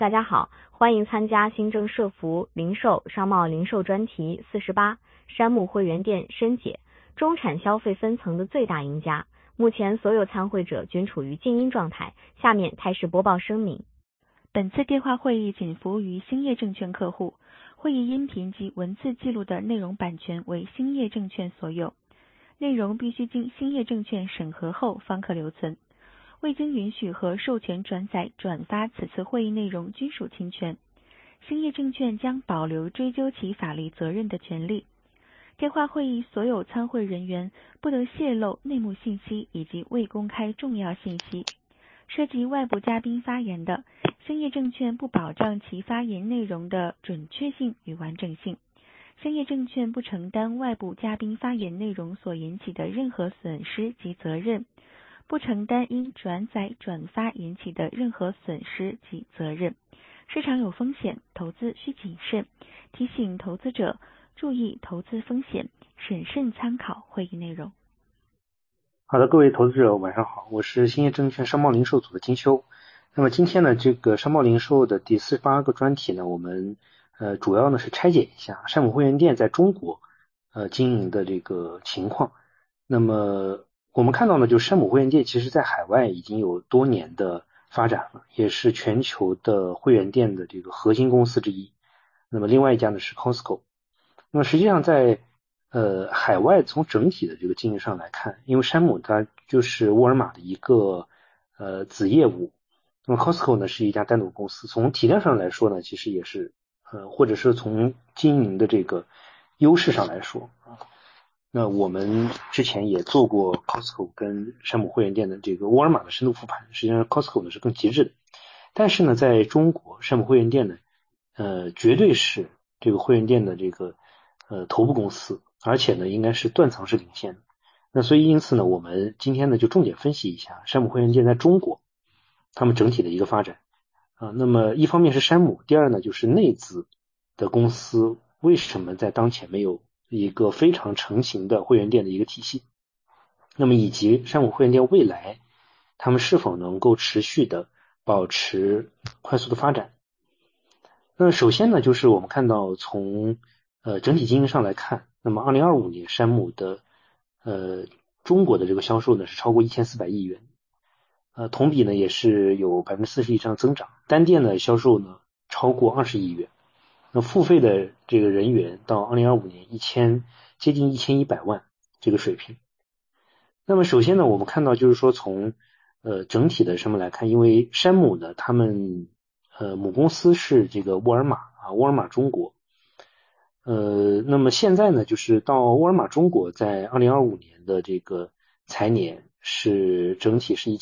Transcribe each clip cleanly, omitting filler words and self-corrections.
大家好，欢迎参加新政社服零售商贸零售专题48山姆会员店深解中产消费分层的最大赢家。目前所有参会者均处于静音状态，下面态势播报声明。 本次电话会议仅服务于兴业证券客户，会议音频及文字记录的内容版权为兴业证券所有，内容必须经兴业证券审核后方可留存。未经允许和授权转载、转发此次会议内容均属侵权。兴业证券将保留追究其法律责任的权利。电话会议所有参会人员不得泄露内幕信息以及未公开重要信息。涉及外部嘉宾发言的，兴业证券不保障其发言内容的准确性与完整性。兴业证券不承担外部嘉宾发言内容所引起的任何损失及责任。不承担因转载转发引起的任何损失及责任。市场有风险，投资需谨慎，提醒投资者注意投资风险，审慎参考会议内容。 好的，各位投资者晚上好，我是兴业证券商贸零售组的金秋。那么今天呢，这个商贸零售的第48个专题呢，我们主要呢是拆解一下山姆会员店在中国经营的这个情况。那么我们看到呢，就是山姆会员店其实在海外已经有多年的发展了，也是全球的会员店的这个核心公司之一。那么另外一家呢是 Costco。那么实际上在海外从整体的这个经营上来看，因为山姆它就是沃尔玛的一个子业务，那么 Costco 呢是一家单独公司。从体量上来说呢，其实也是或者是从经营的这个优势上来说那我们之前也做过 Costco 跟山姆会员店的这个沃尔玛的深度复盘，实际上 Costco 呢是更极致的。但是呢，在中国山姆会员店呢绝对是这个会员店的这个头部公司，而且呢应该是断层式领先的。那所以因此呢，我们今天呢就重点分析一下山姆会员店在中国他们整体的一个发展那么一方面是山姆，第二呢就是内资的公司为什么在当前没有一个非常成型的会员店的一个体系，那么以及山姆会员店未来他们是否能够持续的保持快速的发展。那首先呢，就是我们看到从整体经营上来看，那么2025年山姆的中国的这个销售呢是超过1400亿元，同比呢也是有 40% 以上增长，单店的销售呢超过20亿元。那付费的这个人员到2025年接近1100万这个水平。那么首先呢，我们看到就是说从整体的什么来看，因为山姆呢他们母公司是这个沃尔玛沃尔玛中国。那么现在呢就是到沃尔玛中国在2025年的这个财年是整体是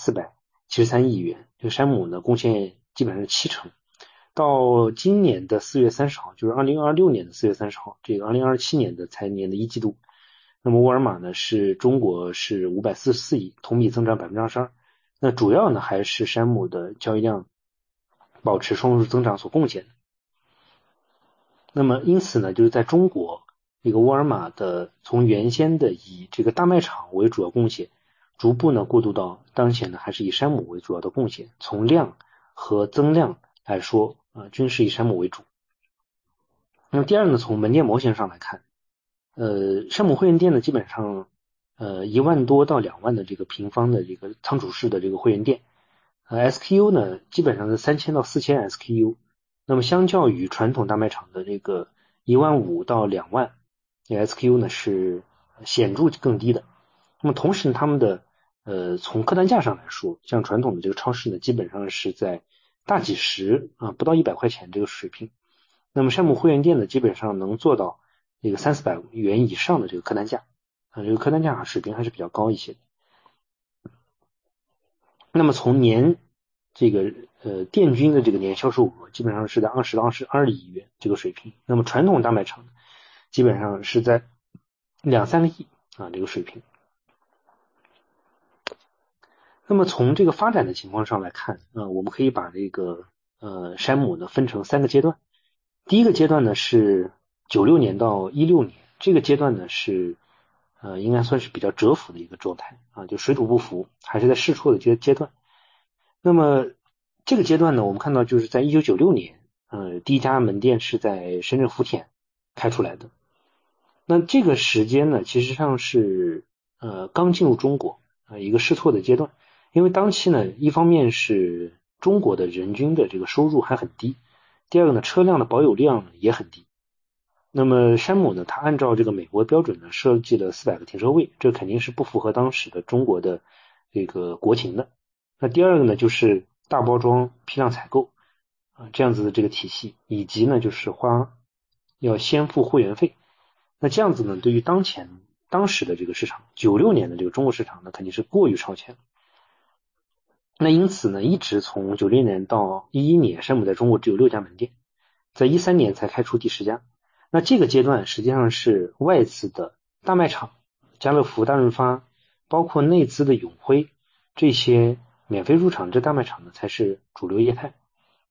1473亿元，这个山姆呢贡献基本上是70%。到今年的4月30号，就是2026年的4月30号，这个2027年的财年的一季度，那么沃尔玛呢是中国是544亿，同比增长 22%。那主要呢还是山姆的交易量保持双位数增长所贡献的。那么因此呢，就是在中国这个沃尔玛的从原先的以这个大卖场为主要贡献，逐步呢过渡到当前呢还是以山姆为主要的贡献，从量和增量来说均是以山姆为主。那么第二呢，从门店模型上来看，山姆会员店呢基本上1万多到2万的这个平方的这个仓储式的这个会员店，SKU 呢基本上是3000到4000 SKU。那么相较于传统大卖场的这个15000到2万，这个 SKU 呢是显著更低的。那么同时呢，他们的从客单价上来说，像传统的这个超市呢基本上是在大几十不到100块钱这个水平。那么山姆会员店呢基本上能做到这个300-400元以上的这个客单价这个客单价水平还是比较高一些的。那么从年这个店均的这个年销售额基本上是在20到22亿元这个水平。那么传统大卖场基本上是在2-3个亿这个水平。那么从这个发展的情况上来看我们可以把这个山姆呢分成3个阶段。第一个阶段呢是96年到16年，这个阶段呢是应该算是比较蛰伏的一个状态就水土不服，还是在试错的阶段。那么这个阶段呢，我们看到就是在1996年，第一家门店是在深圳福田开出来的。那这个时间呢，其实上是刚进入中国一个试错的阶段，因为当期呢，一方面是中国的人均的这个收入还很低，第二个呢，车辆的保有量也很低。那么山姆呢，它按照这个美国标准呢，设计了400个停车位，这肯定是不符合当时的中国的这个国情的。那第二个呢，就是大包装批量采购这样子的这个体系，以及呢就是要先付会员费。那这样子呢，对于当时的这个市场，96年的这个中国市场呢，肯定是过于超前。那因此呢，一直从96年到11年，山姆在中国只有6家门店，在13年才开出第10家。那这个阶段实际上是外资的大卖场，家乐福、大润发，包括内资的永辉，这些免费入场这大卖场呢才是主流业态。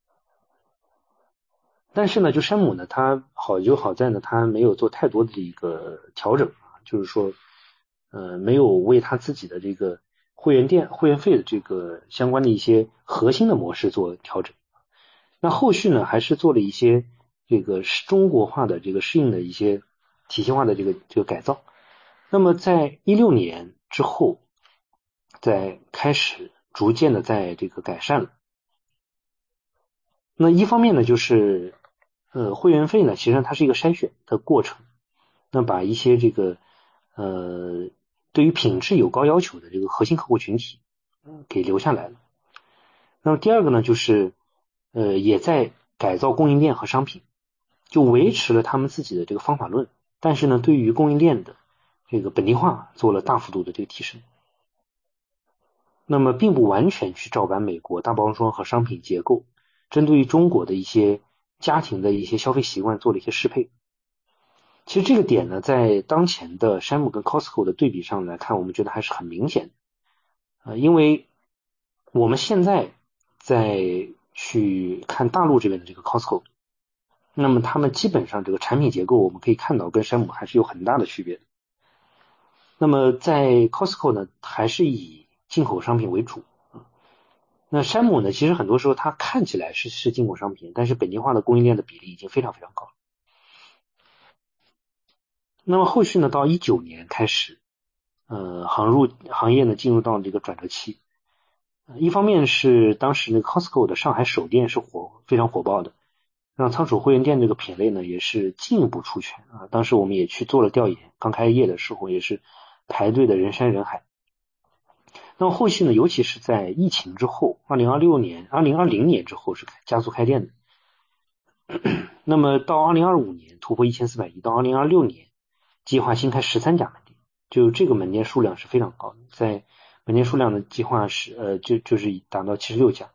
但是呢，就山姆呢，它好在呢，它没有做太多的一个调整就是说没有为它自己的这个会员店会员费的这个相关的一些核心的模式做调整。那后续呢，还是做了一些这个中国化的这个适应的一些体系化的这个改造。那么在16年之后，在开始逐渐的在这个改善了。那一方面呢，就是会员费呢，其实它是一个筛选的过程，那把一些这个对于品质有高要求的这个核心客户群体给留下来了。那么第二个呢，就是也在改造供应链和商品，就维持了他们自己的这个方法论，但是呢，对于供应链的这个本地化做了大幅度的这个提升。那么并不完全去照搬美国大包装和商品结构，针对于中国的一些家庭的一些消费习惯做了一些适配。其实这个点呢，在当前的山姆跟 Costco 的对比上来看，我们觉得还是很明显的。因为我们现在在去看大陆这边的这个 Costco， 那么他们基本上这个产品结构我们可以看到跟山姆还是有很大的区别的。那么在 Costco 呢，还是以进口商品为主。那山姆呢，其实很多时候它看起来是进口商品，但是本地化的供应链的比例已经非常非常高了。那么后续呢，到19年开始行业呢进入到这个转折期。一方面是当时那个 Costco 的上海首店是非常火爆的，让仓储会员店这个品类呢也是进一步出圈当时我们也去做了调研，刚开业的时候也是排队的人山人海。那么后续呢，尤其是在疫情之后，2020年之后是加速开店的。那么到2025年突破1400亿，到2026年计划新开13家门店，就这个门店数量是非常高的，在门店数量的计划是就是达到76家。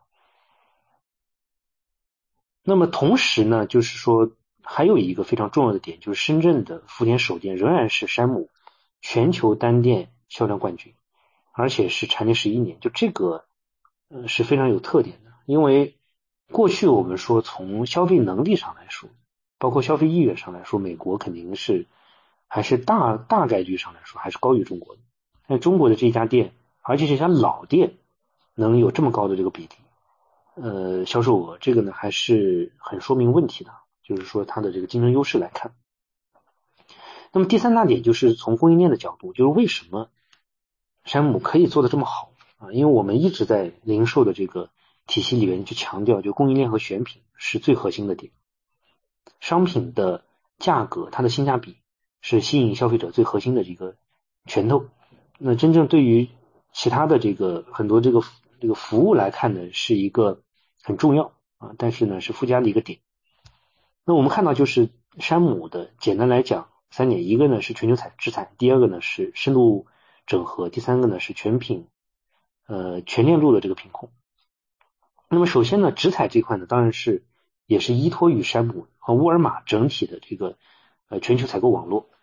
那么同时呢，就是说还有一个非常重要的点，就是深圳的福田首店仍然是山姆全球单店销量冠军，而且是蝉联11年，就这个是非常有特点的。因为过去我们说从消费能力上来说，包括消费意愿上来说，美国肯定是还是大概率上来说还是高于中国的。但中国的这家店，而且这家老店能有这么高的这个比例销售额，这个呢还是很说明问题的，就是说它的这个竞争优势来看。那么第三大点就是从供应链的角度，就是为什么山姆可以做得这么好因为我们一直在零售的这个体系里面去强调，就供应链和选品是最核心的点，商品的价格它的性价比是吸引消费者最核心的这个拳头。那真正对于其他的这个很多这个服务来看呢，是一个很重要但是呢是附加的一个点。那我们看到就是山姆的简单来讲3点，一个呢是全球直采，第二个呢是深度整合，第三个呢是全链路的这个品控。那么首先呢，直采这块呢，当然是也是依托于山姆和沃尔玛整体的这个全球采购网络。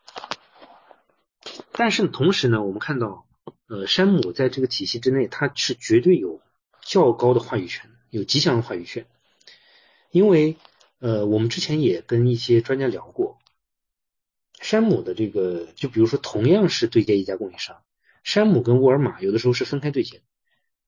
但是同时呢，我们看到山姆在这个体系之内，它是绝对有较高的话语权，有极强的话语权。因为我们之前也跟一些专家聊过，山姆的这个就比如说同样是对接一家供应商，山姆跟沃尔玛有的时候是分开对接的。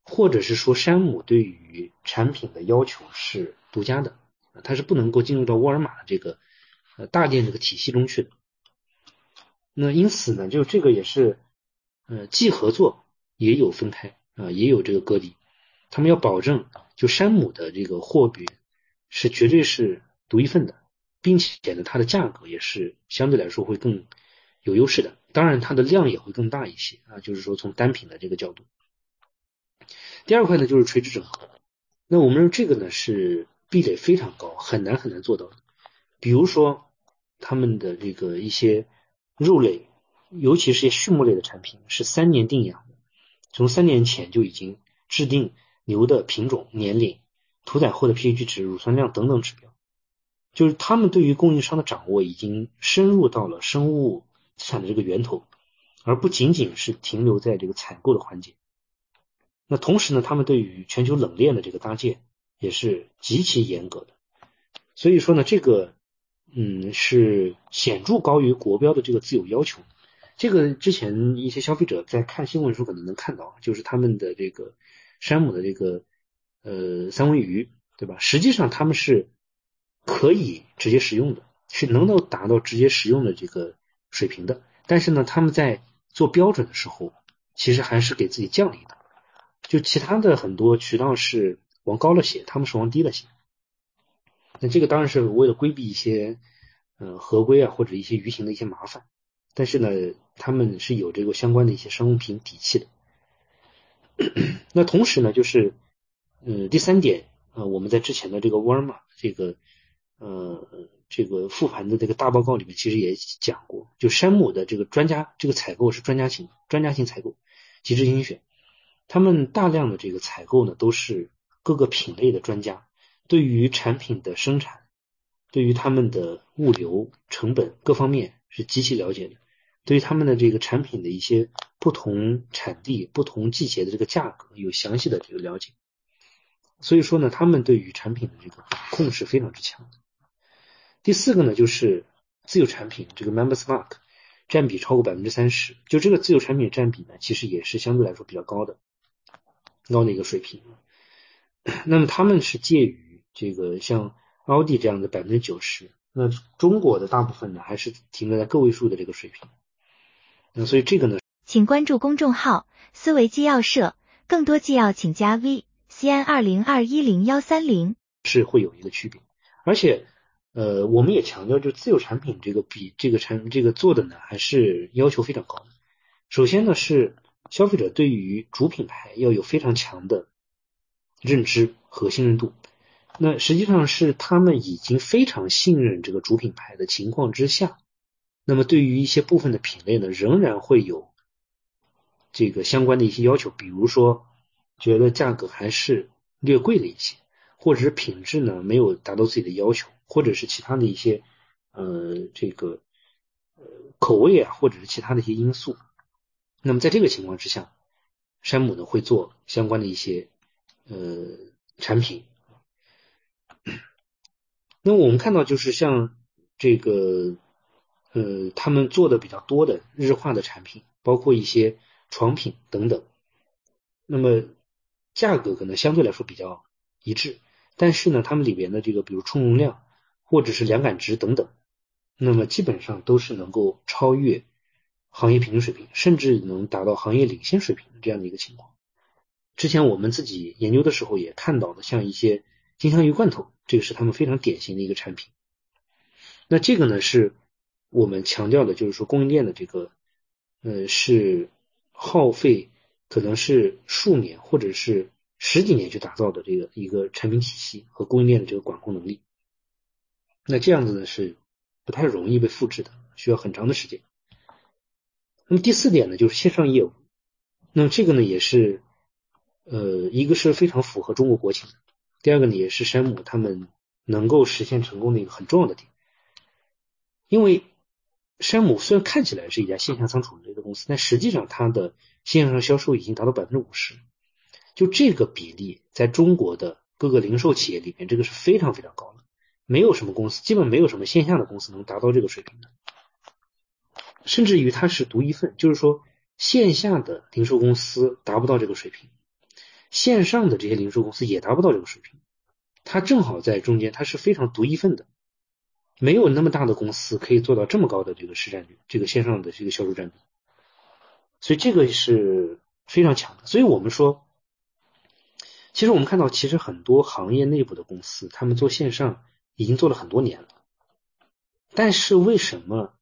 或者是说山姆对于产品的要求是独家的，它是不能够进入到沃尔玛的这个大店这个体系中去的。那因此呢，就这个也是既合作也有分开也有这个割离。他们要保证就山姆的这个货源是绝对是独一份的，并且呢它的价格也是相对来说会更有优势的，当然它的量也会更大一些就是说从单品的这个角度。第二块呢就是垂直整合，那我们认为这个呢是壁垒非常高，很难做到的。比如说他们的这个一些肉类，尤其是一些畜牧类的产品是3年定养的，从3年前就已经制定牛的品种、年龄、屠宰后的 pH 值、乳酸量等等指标，就是他们对于供应商的掌握已经深入到了生物资产的这个源头，而不仅仅是停留在这个采购的环节。那同时呢，他们对于全球冷链的这个搭建也是极其严格的，所以说呢，这个是显著高于国标的这个自有要求。这个之前一些消费者在看新闻的时候可能能看到，就是他们的这个山姆的这个三文鱼，对吧？实际上他们是可以直接食用的，是能够达到直接食用的这个水平的，但是呢他们在做标准的时候其实还是给自己降了一档，就其他的很多渠道是往高了写，他们是往低了写。那这个当然是为了规避一些合规或者一些鱼形的一些麻烦，但是呢他们是有这个相关的一些商用品底气的。那同时呢就是第三点我们在之前的这个沃尔玛这个复盘的这个大报告里面其实也讲过，就山姆的这个专家这个采购是专家型采购，极致精选，他们大量的这个采购呢都是各个品类的专家，对于产品的生产，对于他们的物流成本各方面是极其了解的，对于他们的这个产品的一些不同产地不同季节的这个价格有详细的这个了解，所以说呢他们对于产品的这个控制非常之强。第四个呢就是自有产品这个 Members Mark 占比超过 30%， 就这个自有产品占比呢其实也是相对来说比较高的一个水平。那么他们是介于这个像奥迪这样的 90%， 那中国的大部分呢还是停留在个位数的这个水平。那所以这个呢， 请关注公众号思维纪要社，更多纪要请加 V CN20210130， 是会有一个区别。而且我们也强调，就自有产品这个比这个做的呢还是要求非常高的。首先呢是消费者对于主品牌要有非常强的认知和信任度，那实际上是他们已经非常信任这个主品牌的情况之下，那么对于一些部分的品类呢仍然会有这个相关的一些要求，比如说觉得价格还是略贵了一些，或者是品质呢没有达到自己的要求，或者是其他的一些口味或者是其他的一些因素。那么在这个情况之下，山姆呢会做相关的一些产品。那我们看到就是像这个他们做的比较多的日化的产品，包括一些床品等等，那么价格可能相对来说比较一致，但是呢他们里边的这个比如充绒量或者是凉感值等等，那么基本上都是能够超越行业平均水平，甚至能达到行业领先水平这样的一个情况。之前我们自己研究的时候也看到的，像一些金枪鱼罐头，这个是他们非常典型的一个产品。那这个呢是我们强调的，就是说供应链的这个是耗费可能是数年或者是10几年去打造的这个一个产品体系和供应链的这个管控能力。那这样子呢是不太容易被复制的，需要很长的时间。那么第四点呢就是线上业务，那么这个呢也是一个是非常符合中国国情的，第二个呢也是山姆他们能够实现成功的一个很重要的点。因为山姆虽然看起来是一家线下仓储类的公司，但实际上它的线上销售已经达到 50%， 就这个比例在中国的各个零售企业里面这个是非常非常高的，没有什么公司，基本没有什么线下的公司能达到这个水平的，甚至于它是独一份，就是说线下的零售公司达不到这个水平。 线上的这些零售公司也达不到这个水平，它正好在中间，它是非常独一份的，没有那么大的公司可以做到这么高的这个市占率，这个线上的这个销售占比，所以这个是非常强的。所以我们说，其实我们看到，其实很多行业内部的公司，他们做线上已经做了很多年了，但是为什么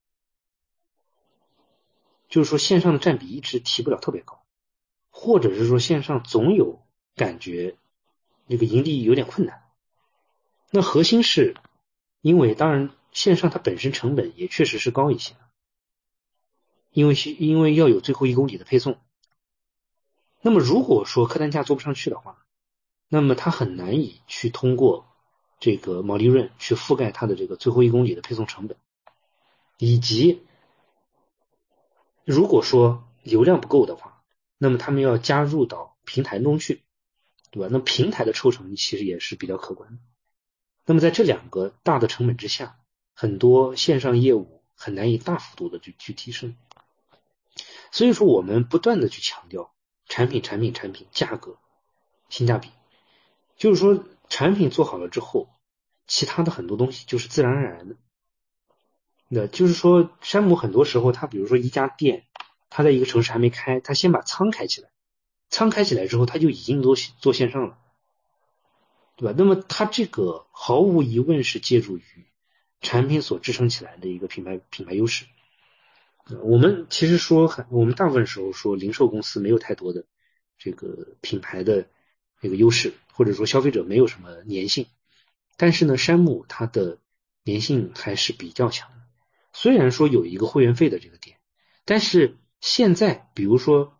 就是说线上的占比一直提不了特别高，或者是说线上总有感觉这个盈利有点困难？那核心是因为当然线上它本身成本也确实是高一些，因为要有最后1公里的配送。那么如果说客单价做不上去的话，那么它很难以去通过这个毛利润去覆盖它的这个最后1公里的配送成本，以及如果说流量不够的话，那么他们要加入到平台中去，对吧？那平台的抽成其实也是比较可观的。那么在这2个大的成本之下，很多线上业务很难以大幅度的去提升。所以说我们不断的去强调产品、价格、性价比，就是说产品做好了之后，其他的很多东西就是自然而然的。那就是说山姆很多时候他比如说一家店，他在一个城市还没开，他先把仓开起来，仓开起来之后他就已经都做线上了，对吧？那么它这个毫无疑问是借助于产品所支撑起来的一个品牌优势。我们其实说我们大部分时候说零售公司没有太多的这个品牌的这个优势，或者说消费者没有什么粘性，但是呢山姆它的粘性还是比较强的。虽然说有一个会员费的这个点，但是现在比如说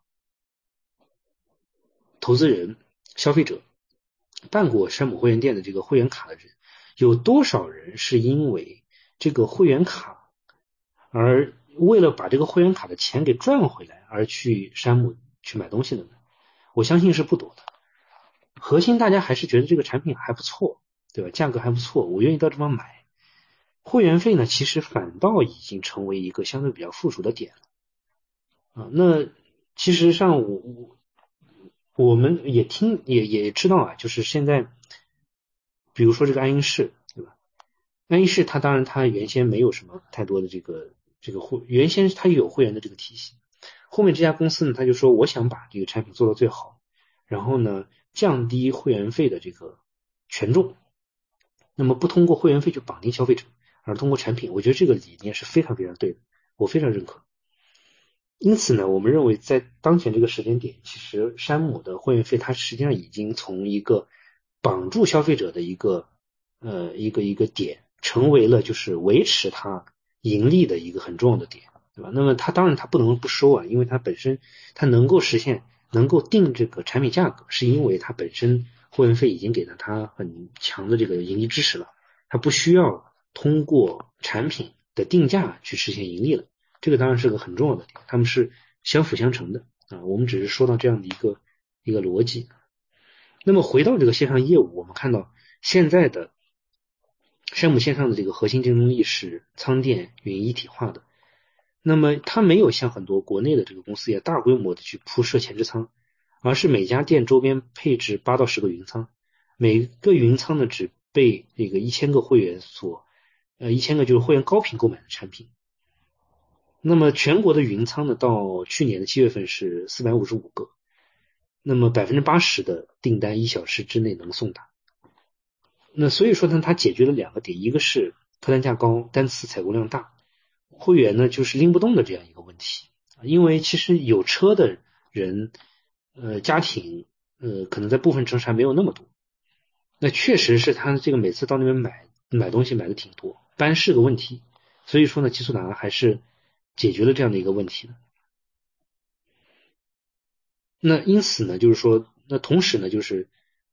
投资人消费者办过山姆会员店的这个会员卡的人，有多少人是因为这个会员卡而为了把这个会员卡的钱给赚回来而去山姆去买东西的呢？我相信是不多的。核心大家还是觉得这个产品还不错，对吧？价格还不错，我愿意到这方买。会员费呢，其实反倒已经成为一个相对比较附属的点了。那其实上我们也知道啊，就是现在比如说这个安因士，对吧？安因士它当然它原先没有什么太多的这个原先它有会员的这个体系，后面这家公司呢，他就说我想把这个产品做到最好，然后呢降低会员费的这个权重，那么不通过会员费去绑定消费者，而通过产品，我觉得这个理念是非常非常对的，我非常认可。因此呢，我们认为在当前这个时间点，其实山姆的会员费它实际上已经从一个绑住消费者的一个点，成为了就是维持它盈利的一个很重要的点，对吧？那么它当然它不能不收啊，因为它本身它能够实现能够定这个产品价格，是因为它本身会员费已经给了它很强的这个盈利支持了，它不需要通过产品的定价去实现盈利了。这个当然是个很重要的点，他们是相辅相成的啊。我们只是说到这样的一个逻辑。那么回到这个线上业务，我们看到现在的山姆线上的这个核心竞争力是仓店云一体化的。那么它没有像很多国内的这个公司也大规模的去铺设前置仓，而是每家店周边配置8到10个云仓，每个云仓呢只被这个1000个会员1000个就是会员高频购买的产品。那么全国的云仓呢，到去年的7月份是455个，那么 80% 的订单1小时之内能送达。那所以说呢，它解决了2个点，一个是客单价高，单次采购量大，会员呢就是拎不动的这样一个问题。因为其实有车的人家庭可能在部分城市还没有那么多，那确实是他这个每次到那边买东西买的挺多，搬是个问题。所以说呢，极速达还是解决了这样的一个问题的。那因此呢，就是说，那同时呢，就是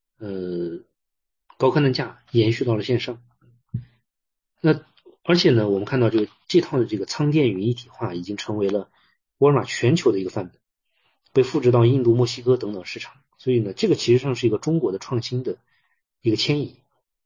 高客单价延续到了线上。那而且呢，我们看到这套的这个仓店云一体化已经成为了沃尔玛全球的一个范本，被复制到印度、墨西哥等等市场。所以呢，这个其实上是一个中国的创新的一个迁移。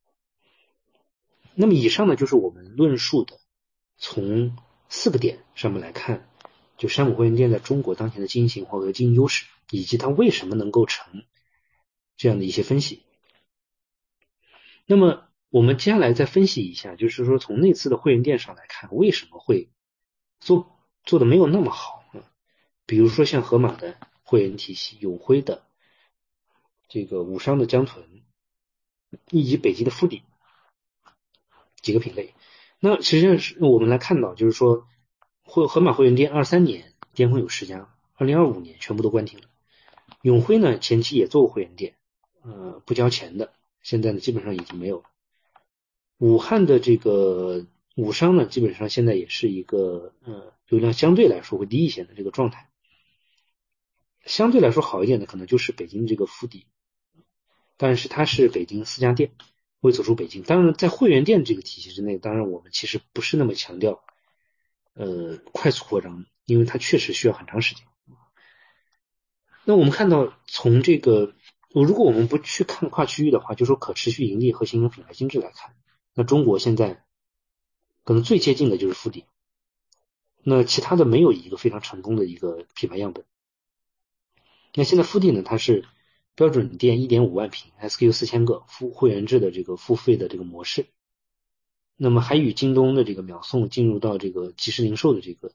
那么以上呢，就是我们论述的从4个点上面来看，就山姆会员店在中国当前的经营情况和经营优势，以及它为什么能够成这样的一些分析。那么我们接下来再分析一下，就是说从那次的会员店上来看，为什么会做的没有那么好呢？比如说像盒马的会员体系、永辉的这个武商的江豚，以及北极的富迪几个品类。那实际上是我们来看到，就是说盒马会员店23年巅峰有10家，2025年全部都关停了。永辉呢前期也做过会员店，不交钱的，现在呢基本上已经没有了。武汉的这个武商呢，基本上现在也是一个流量相对来说会低一些的这个状态。相对来说好一点的可能就是北京这个富迪，但是它是北京4家店会走出北京。当然在会员店这个体系之内，当然我们其实不是那么强调快速扩张，因为它确实需要很长时间。那我们看到从这个如果我们不去看跨区域的话，就说可持续盈利和形成品牌心智来看，那中国现在可能最接近的就是富迪，那其他的没有一个非常成功的一个品牌样本。那现在富迪呢，它是标准店 1.5 万平 SKU 4000个会员制的这个付费的这个模式，那么还与京东的这个秒送进入到这个即时零售的这个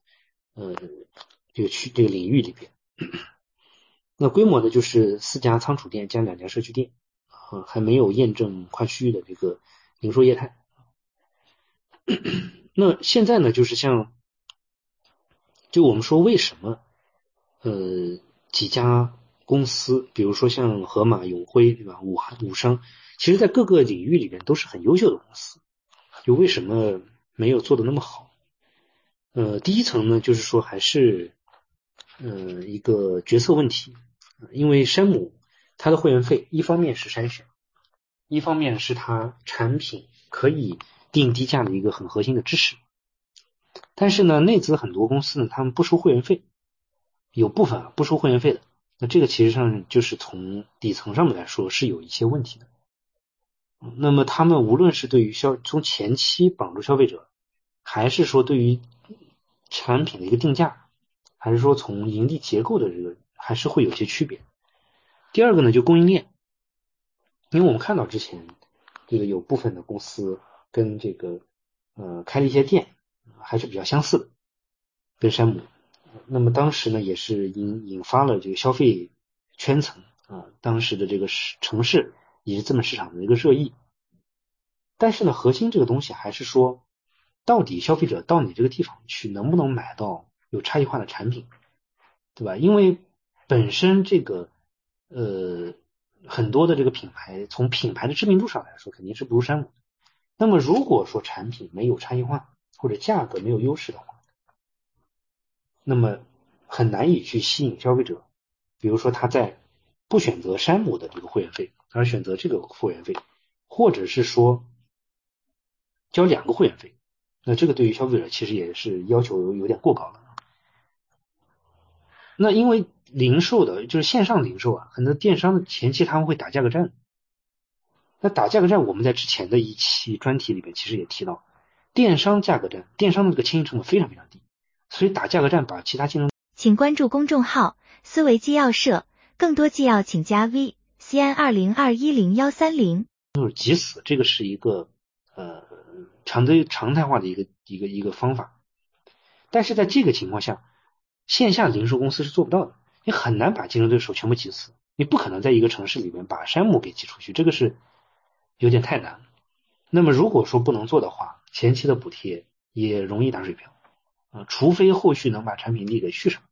领域里边。那规模呢就是4家仓储店加2家社区店，还没有验证跨区域的这个零售业态。那现在呢就是就我们说为什么几家公司，比如说像盒马、永辉，对吧？武商，其实在各个领域里边都是很优秀的公司，就为什么没有做得那么好？第一层呢，就是说还是一个决策问题，因为山姆它的会员费一方面是筛选，一方面是它产品可以定低价的一个很核心的支持，但是呢，内资很多公司呢，他们不收会员费。有部分不收会员费的，那这个其实上就是从底层上面来说是有一些问题的。那么他们无论是对于从前期绑住消费者，还是说对于产品的一个定价，还是说从盈利结构的这个，还是会有些区别。第二个呢，就供应链，因为我们看到之前这个有部分的公司跟这个开了一些店，还是比较相似的，跟山姆。那么当时呢也是引发了这个消费圈层当时的这个城市以及资本市场的一个热议。但是呢核心这个东西还是说，到底消费者到你这个地方去能不能买到有差异化的产品，对吧？因为本身这个很多的这个品牌从品牌的知名度上来说肯定是不如山姆。那么如果说产品没有差异化或者价格没有优势的话，那么很难以去吸引消费者。比如说他在不选择山姆的这个会员费，而选择这个会员费，或者是说交2个会员费，那这个对于消费者其实也是要求有点过高了。那因为零售的就是线上零售很多电商的前期他们会打价格战，那打价格战我们在之前的一期专题里面其实也提到，电商价格战，电商的这个迁移成本非常非常低，所以打价格战把其他竞争。 请关注公众号思维纪要社，更多纪要请加 VCN20210130。 就是急死，这个是一个常态化的一个方法。但是在这个情况下，线下零售公司是做不到的，你很难把竞争对手全部挤死，你不可能在一个城市里面把山姆给挤出去，这个是有点太难了。那么如果说不能做的话，前期的补贴也容易打水漂除非后续能把产品力给续上。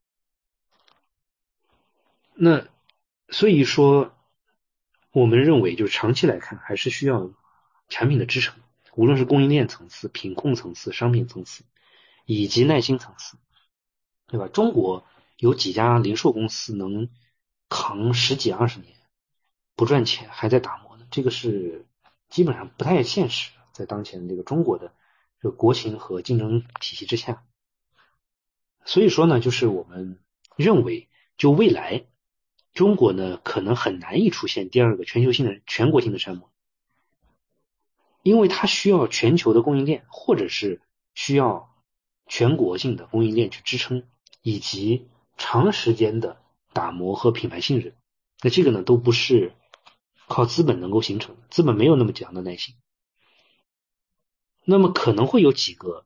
那所以说我们认为就是长期来看还是需要产品的支撑，无论是供应链层次、品控层次、商品层次以及耐心层次，对吧？中国有几家零售公司能扛10几20年不赚钱还在打磨呢？这个是基本上不太现实，在当前这个中国的这个国情和竞争体系之下。所以说呢，就是我们认为就未来中国呢可能很难以出现第二个全国性的山姆，因为它需要全球的供应链，或者是需要全国性的供应链去支撑，以及长时间的打磨和品牌信任。那这个呢都不是靠资本能够形成的，资本没有那么强的耐心。那么可能会有几个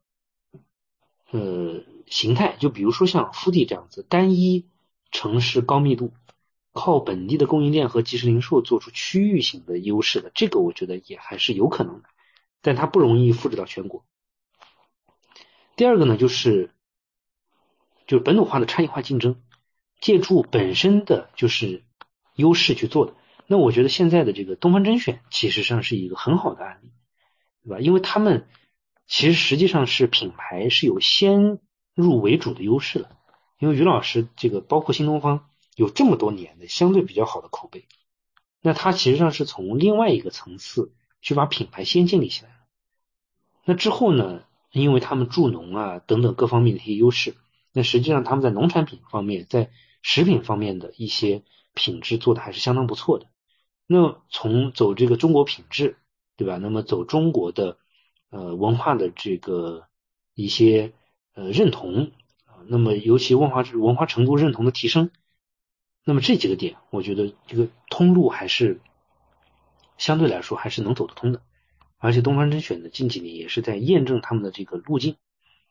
形态，就比如说像腹地这样子，单一城市高密度，靠本地的供应链和即时零售做出区域性的优势的，这个我觉得也还是有可能的，但它不容易复制到全国。第二个呢，就是本土化的差异化竞争，借助本身的就是优势去做的。那我觉得现在的这个东方甄选其实上是一个很好的案例，对吧？因为他们其实实际上是品牌是有先入为主的优势的，因为于老师这个包括新东方有这么多年的相对比较好的口碑，那他其实上是从另外一个层次去把品牌先建立起来了。那之后呢，因为他们助农啊等等各方面的一些优势，那实际上他们在农产品方面，在食品方面的一些品质做的还是相当不错的。那从走这个中国品质，对吧？那么走中国的文化的这个一些认同，那么尤其文化程度认同的提升，那么这几个点，我觉得这个通路还是相对来说还是能走得通的。而且东方甄选的近几年也是在验证他们的这个路径。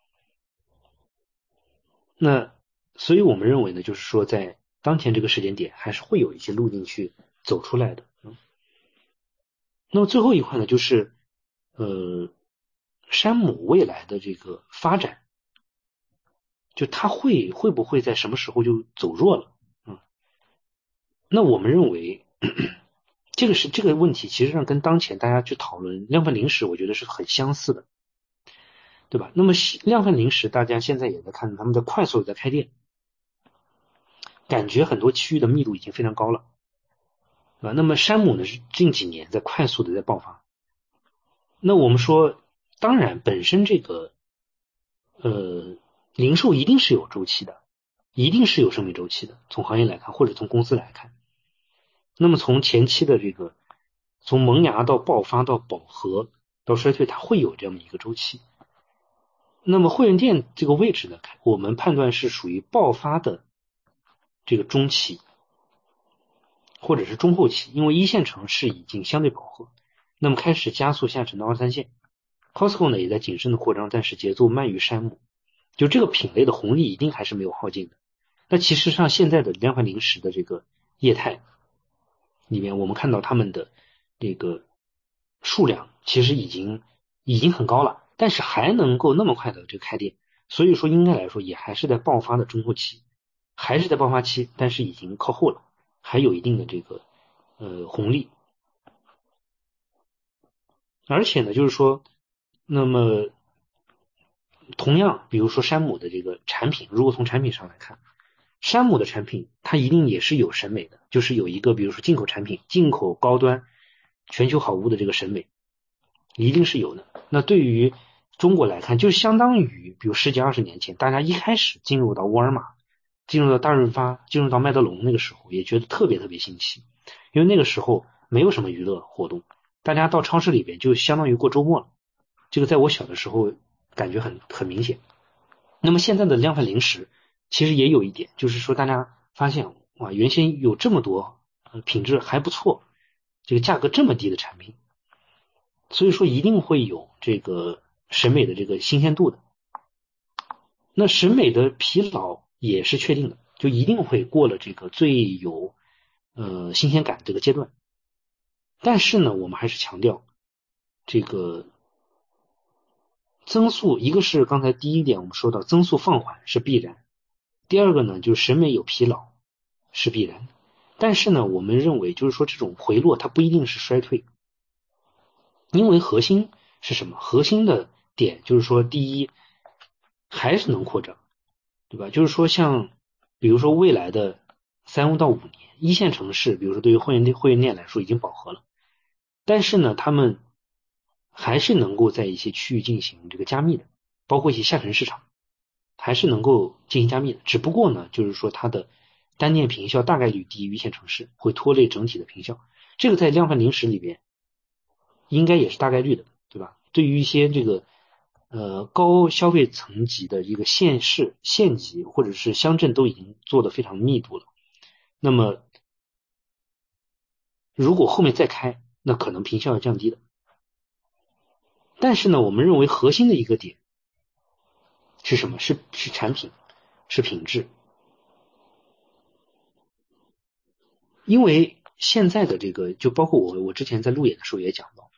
那所以我们认为呢，就是说在当前这个时间点还是会有一些路径去走出来的。那么最后一块呢，就是山姆未来的这个发展，就它会不会在什么时候就走弱了？那我们认为这个问题其实上跟当前大家去讨论量贩零食我觉得是很相似的，对吧？那么量贩零食大家现在也在看他们在快速的在开店，感觉很多区域的密度已经非常高了，对吧？那么山姆呢是近几年在快速的在爆发。那我们说当然本身这个零售一定是有周期的，一定是有生命周期的，从行业来看或者从公司来看。那么从前期的这个从萌芽到爆发到饱和到衰退，它会有这么一个周期。那么会员店这个位置呢，我们判断是属于爆发的这个中期或者是中后期，因为一线城市已经相对饱和，那么开始加速下沉到二三线。Costco 呢也在谨慎的扩张，但是节奏慢于山姆，就这个品类的红利一定还是没有耗尽的。那其实上现在的量贩零食的这个业态里面，我们看到他们的这个数量其实已经很高了，但是还能够那么快的这个开店，所以说应该来说也还是在爆发的中后期，还是在爆发期，但是已经靠后了，还有一定的这个红利。而且呢就是说那么同样比如说山姆的这个产品，如果从产品上来看，山姆的产品它一定也是有审美的，就是有一个比如说进口产品，进口高端全球好物的这个审美一定是有的。那对于中国来看，就相当于比如10几20年前大家一开始进入到沃尔玛，进入到大润发，进入到麦德龙，那个时候也觉得特别特别新奇，因为那个时候没有什么娱乐活动，大家到超市里边就相当于过周末了，这个在我小的时候感觉很明显。那么现在的量贩零食其实也有一点，就是说大家发现哇，原先有这么多品质还不错，这个价格这么低的产品，所以说一定会有这个审美的这个新鲜度的。那审美的疲劳也是确定的，就一定会过了这个最有新鲜感这个阶段。但是呢，我们还是强调这个增速，一个是刚才第一点我们说到增速放缓是必然，第二个呢就是审美有疲劳是必然的。但是呢，我们认为就是说这种回落它不一定是衰退，因为核心是什么？核心的点就是说第一还是能扩张，对吧？就是说像比如说未来的3到5年，一线城市比如说对于会员店来说已经饱和了，但是呢他们还是能够在一些区域进行这个加密的，包括一些下沉市场还是能够进行加密的，只不过呢就是说它的单店坪效大概率低于一线城市，会拖累整体的坪效，这个在量贩零食里边应该也是大概率的，对吧？对于一些这个高消费层级的一个县市县级或者是乡镇都已经做得非常密度了，那么如果后面再开，那可能平效要降低的。但是呢，我们认为核心的一个点是什么？是产品，是品质。因为现在的这个，就包括我之前在路演的时候也讲到，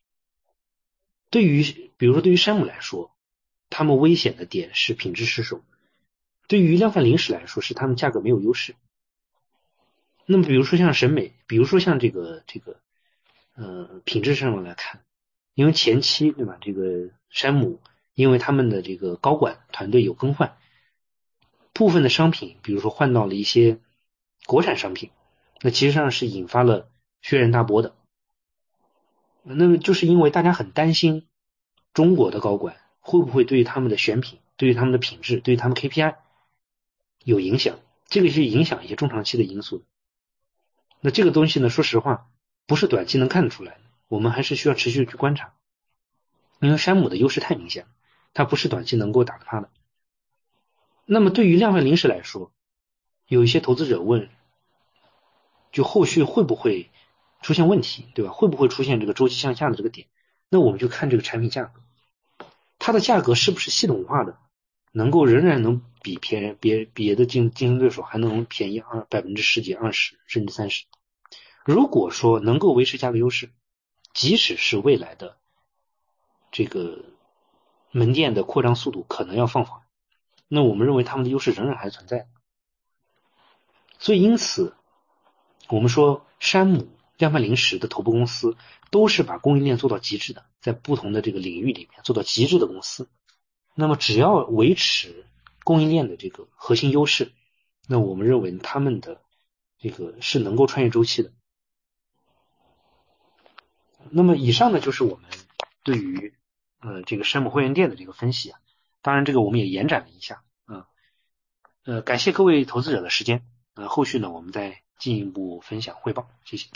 比如说对于山姆来说，他们危险的点是品质失守；对于量贩零食来说，是他们价格没有优势。那么比如说像审美，比如说像这个品质上来看，因为前期对吧，这个山姆因为他们的这个高管团队有更换，部分的商品比如说换到了一些国产商品，那其实上是引发了轩然大波的。那么就是因为大家很担心中国的高管会不会对于他们的选品，对于他们的品质，对于他们 KPI 有影响，这个是影响一些中长期的因素的。那这个东西呢，说实话不是短期能看得出来的，我们还是需要持续的去观察。因为山姆的优势太明显了，它不是短期能够打趴的。那么对于量贩零食来说，有一些投资者问，就后续会不会出现问题，对吧？会不会出现这个周期向下的这个点？那我们就看这个产品价格，它的价格是不是系统化的，仍然能比别的竞争对手还能便宜10%几、20%甚至30%。如果说能够维持价格优势，即使是未来的这个门店的扩张速度可能要放缓，那我们认为他们的优势仍然还存在。所以因此我们说山姆、量贩零食的头部公司都是把供应链做到极致的，在不同的这个领域里面做到极致的公司。那么只要维持供应链的这个核心优势，那我们认为他们的这个是能够穿越周期的。那么以上呢就是我们对于这个山姆会员店的这个分析啊，当然这个我们也延展了一下感谢各位投资者的时间，后续呢我们再进一步分享汇报，谢谢。